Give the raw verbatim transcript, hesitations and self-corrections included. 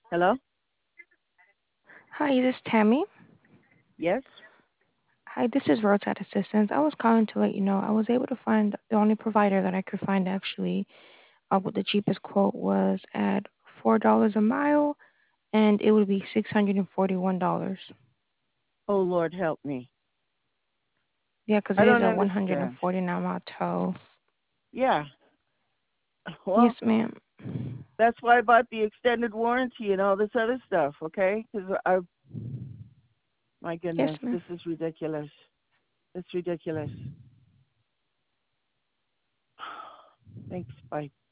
Hello? Hi, this is Tammy. Yes? Hi, this is Roadside Assistance. I was calling to let you know I was able to find the only provider that I could find actually uh, with the cheapest quote was at four dollars a mile, and it would be six hundred and forty-one dollars. Oh, Lord, help me. Yeah, 'cause I it is don't a one hundred and understand. forty-nine mile tow. Yeah. Yes, Well, ma'am. that's why I bought the extended warranty and all this other stuff, okay? Because I, my Yes, goodness, ma'am. this is ridiculous. It's ridiculous. Thanks. Bye.